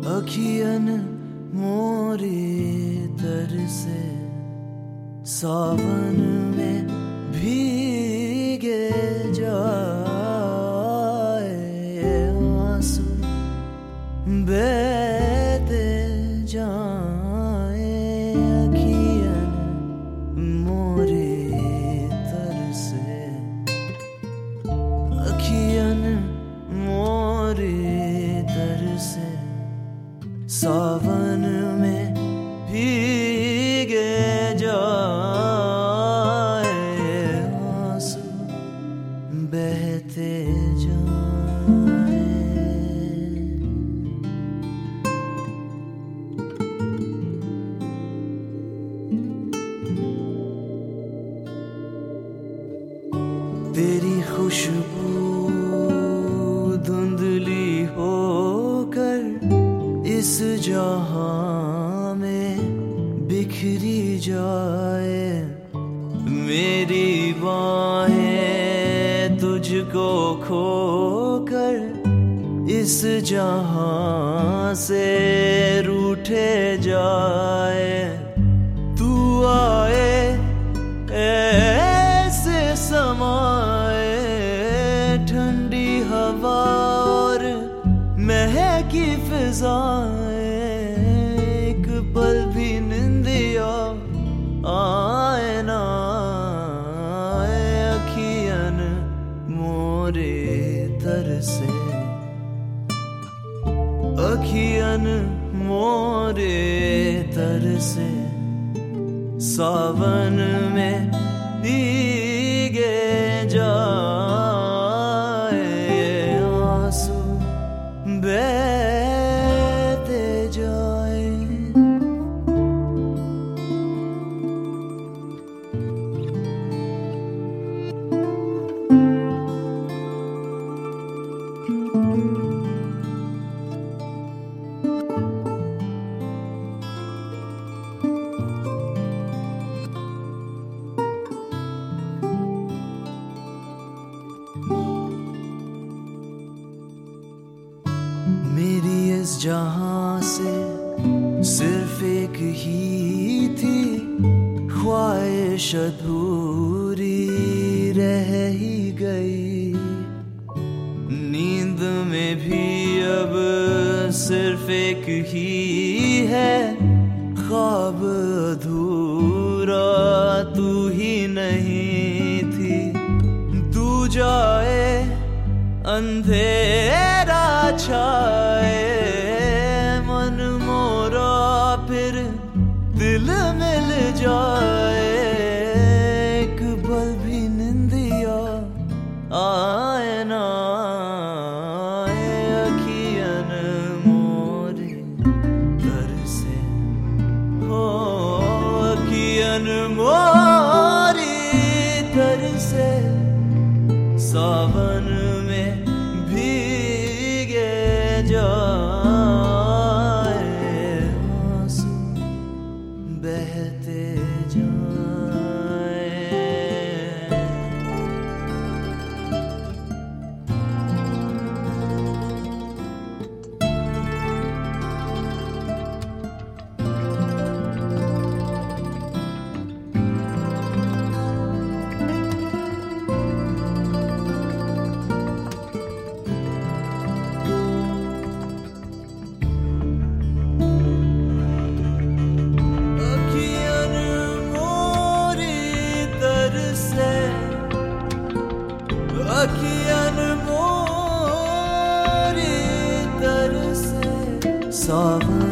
अखियन मोरे तरसे सावन में भीगे जाए आंसू बहते जाए अखियन मोरे तरसे अखियन मोरे तरसे सावन में भीगे जाए आंसू बहते जाए। तेरी खुशबू धुंधली होकर इस जहां में बिखरी जाए मेरी बाहें तुझको खोकर इस जहां से रूठे जाए तू आए ऐसे समाए ठंडी हवा और महकी फिजाएं एक पल भी निंदिया आए ना आए अखियन मोरे तरसे अखियन मोरे तरसे सावन में भीगे जाए आंसू बहते जाए। मेरी इस जहां से सिर्फ एक ही थी ख्वाहिश अधूरी रह ही गई नींद में भी अब सिर्फ एक ही है ख्वाब अधूरा तू ही नहीं थी तू जाए अंधेरा छाए मन मोरा फिर दिल मिल जाए एक पल भी निंदिया आए ना आए अखियन मोरे तरसे हो अखियन मोरी तरसे सावन में भीगे जाए आंसू बहते जाए। अखियन मोरी तरसे सावन